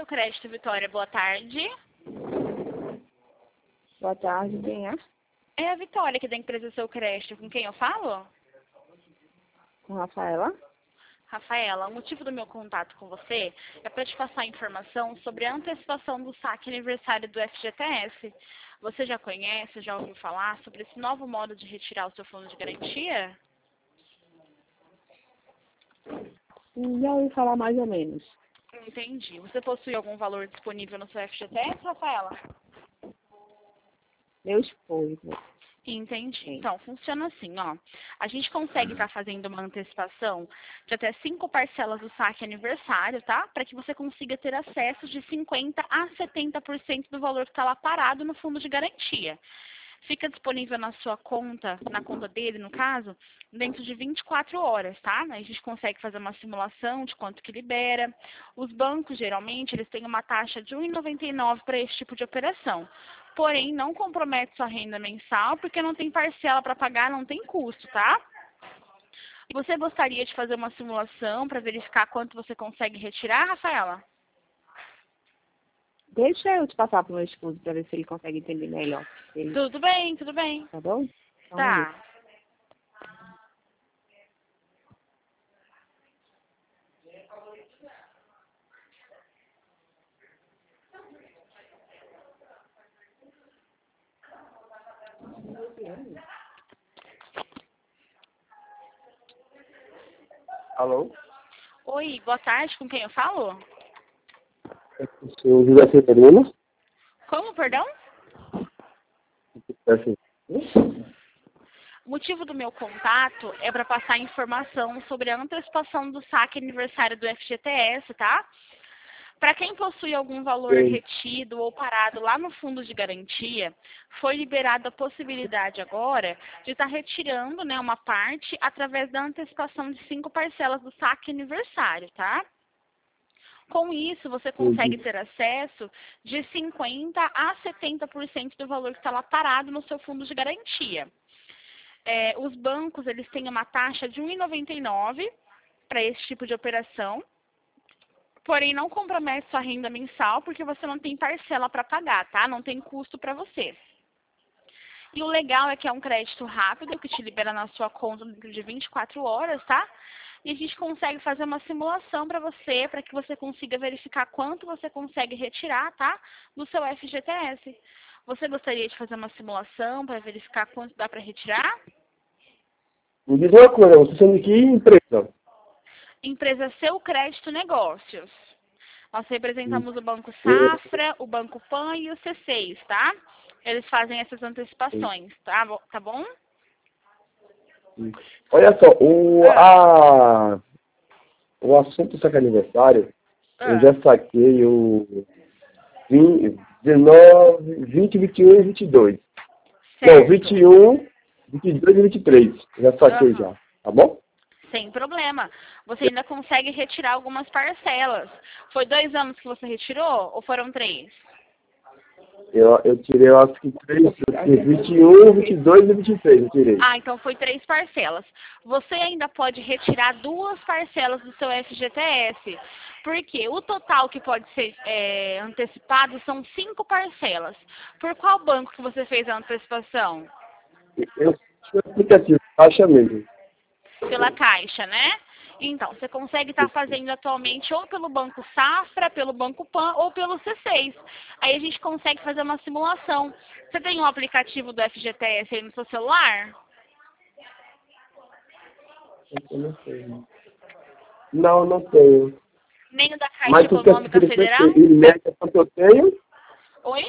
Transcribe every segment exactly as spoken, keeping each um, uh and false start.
Crédito Vitória, boa tarde. Boa tarde, quem é? É a Vitória aqui da empresa Seu Crédito. Com quem eu falo? Com Rafaela? Rafaela, o motivo do meu contato com você é para te passar informação sobre a antecipação do saque aniversário do F G T S. Você já conhece, já ouviu falar sobre esse novo modo de retirar o seu fundo de garantia? Já ouvi falar mais ou menos. Entendi. Você possui algum valor disponível no seu F G T S, Rafaela? Meu esposo. Entendi. Então, funciona assim, ó. A gente consegue estar fazendo uma antecipação de até cinco parcelas do saque aniversário, tá? Para que você consiga ter acesso de cinquenta a setenta por cento do valor que está lá parado no fundo de garantia. Fica disponível na sua conta, na conta dele, no caso, dentro de vinte e quatro horas, tá? Aí a gente consegue fazer uma simulação de quanto que libera. Os bancos, geralmente, eles têm uma taxa de um real e noventa e nove centavos para esse tipo de operação. Porém, não compromete sua renda mensal, porque não tem parcela para pagar, não tem custo, tá? Você gostaria de fazer uma simulação para verificar quanto você consegue retirar, Rafaela? Deixa eu te passar pro meu esposo para ver se ele consegue entender melhor. Ele... Tudo bem, tudo bem. Tá bom? Então, Tá. Alô? Oi, boa tarde, com quem eu falo? Eu sou o José Severino. Como, perdão? Assim, O motivo do meu contato é para passar informação sobre a antecipação do saque aniversário do F G T S, tá? Para quem possui algum valor Sim. retido ou parado lá no fundo de garantia, foi liberada a possibilidade agora de estar retirando, né, uma parte através da antecipação de cinco parcelas do saque aniversário, tá? Com isso, você consegue ter acesso de cinquenta a setenta por cento do valor que está lá parado no seu fundo de garantia. É, os bancos, eles têm uma taxa de um real e noventa e nove centavos para esse tipo de operação, porém não compromete sua renda mensal porque você não tem parcela para pagar, tá? Não tem custo para você. E o legal é que é um crédito rápido que te libera na sua conta dentro de vinte e quatro horas, tá? E a gente consegue fazer uma simulação para você, para que você consiga verificar quanto você consegue retirar, tá? No seu F G T S. Você gostaria de fazer uma simulação para verificar quanto dá para retirar? me diz uma coisa, você sendo de que empresa? Empresa Seu Crédito Negócios. Nós representamos o Banco Eu- Safra, o Banco Pan e o C seis, tá? Eles fazem essas antecipações, tá, bo- tá bom? Olha só, o, a, o assunto do saque aniversário, eu Ah, já saquei o vinte, dezenove, vinte, vinte e um e vinte e dois. Não, certo. vinte e um, vinte e dois e vinte e três. Já saquei Aham. já, tá bom? Sem problema. Você ainda consegue retirar algumas parcelas. Foi dois anos que você retirou ou foram três? Eu, eu tirei, eu acho que três, vinte e um, vinte e dois e vinte e três, eu tirei. Ah, então foi três parcelas. Você ainda pode retirar duas parcelas do seu F G T S, porque o total que pode ser é, antecipado são cinco parcelas. Por qual banco que você fez a antecipação? Eu tinha aplicativo, taxa mesmo. Pela Caixa, né? Então, você consegue estar fazendo atualmente ou pelo Banco Safra, pelo Banco Pan ou pelo C seis. Aí a gente consegue fazer uma simulação. Você tem um aplicativo do F G T S aí no seu celular? Eu não sei. Não, não tenho. Nem o da Caixa Mas tu quer Econômica saber Federal? em média quanto eu tenho? Oi?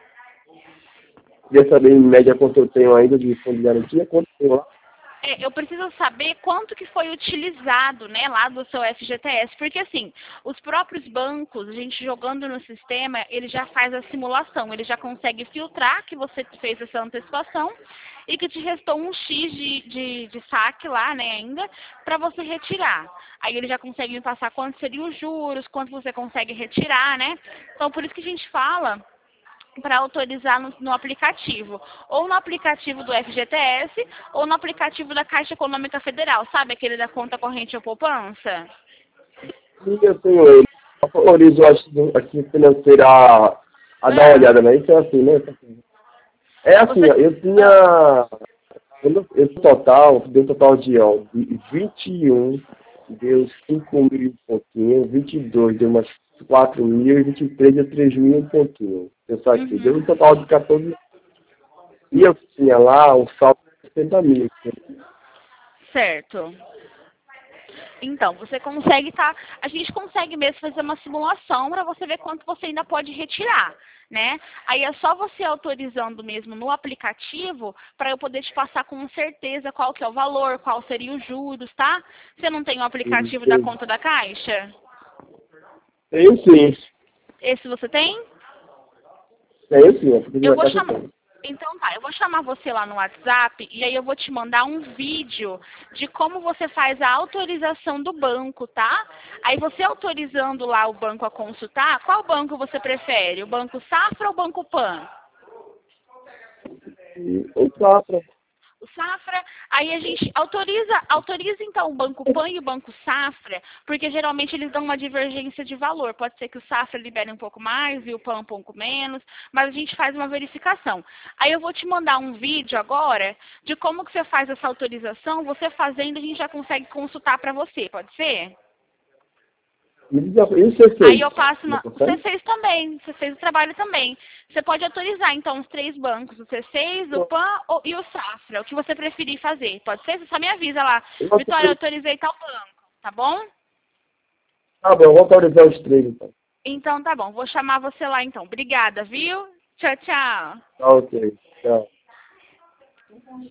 Quer saber em média quanto eu tenho ainda de fundo de garantia? Quanto eu tenho lá? É, eu preciso saber quanto que foi utilizado, né, lá do seu F G T S, porque assim, os próprios bancos, a gente jogando no sistema, ele já faz a simulação, ele já consegue filtrar que você fez essa antecipação e que te restou um X de, de, de saque lá, né, ainda, para você retirar. Aí ele já consegue me passar quanto seriam os juros, quanto você consegue retirar, né? Então, por isso que a gente fala para autorizar no, no aplicativo, ou no aplicativo do F G T S, ou no aplicativo da Caixa Econômica Federal, sabe aquele da conta corrente ou poupança? Sim, eu tenho ele. autorizo a aqui financeira a, a dar uma olhada, né? Isso é assim, né? É assim, ó, eu tinha... Eu, eu total, deu um total de ó, vinte e um, deu cinco mil e um pouquinho, vinte e dois deu umas quatro mil e vinte e três deu três mil e um pouquinho. Pensar aqui, Uhum. deu um total de quatorze. E eu tinha lá um saldo de sessenta mil. Certo. Então, você consegue tá, a gente consegue mesmo fazer uma simulação para você ver quanto você ainda pode retirar, né? Aí é só você autorizando mesmo no aplicativo para eu poder te passar com certeza qual que é o valor, qual seria os juros, tá? Você não tem o aplicativo da conta da Caixa? Tenho sim. Esse você tem? Tenho sim, é porque Eu já vou tá chamar. chegando. Então tá, eu vou chamar você lá no WhatsApp e aí eu vou te mandar um vídeo de como você faz a autorização do banco, tá? Aí você autorizando lá o banco a consultar, qual banco você prefere? O Banco Safra ou o Banco Pan? O Safra. O Safra, aí a gente autoriza, autoriza então o Banco Pan e o Banco Safra, porque geralmente eles dão uma divergência de valor. Pode ser que o Safra libere um pouco mais e o Pan um pouco menos, mas a gente faz uma verificação. Aí eu vou te mandar um vídeo agora de como que você faz essa autorização. Você fazendo, a gente já consegue consultar para você, pode ser? E o C seis? Aí eu passo na... O Consegue? C seis também, você fez o trabalho também. Você pode autorizar, então, os três bancos, o C seis, o Pan o- e o Safra, o que você preferir fazer. Pode ser? Você só me avisa lá. Eu Vitória, eu autorizo. autorizei tal banco, tá bom? Tá bom, eu vou autorizar os três, então. Então tá bom, vou chamar você lá então. Obrigada, viu? Tchau, tchau. Tá ok. Tchau.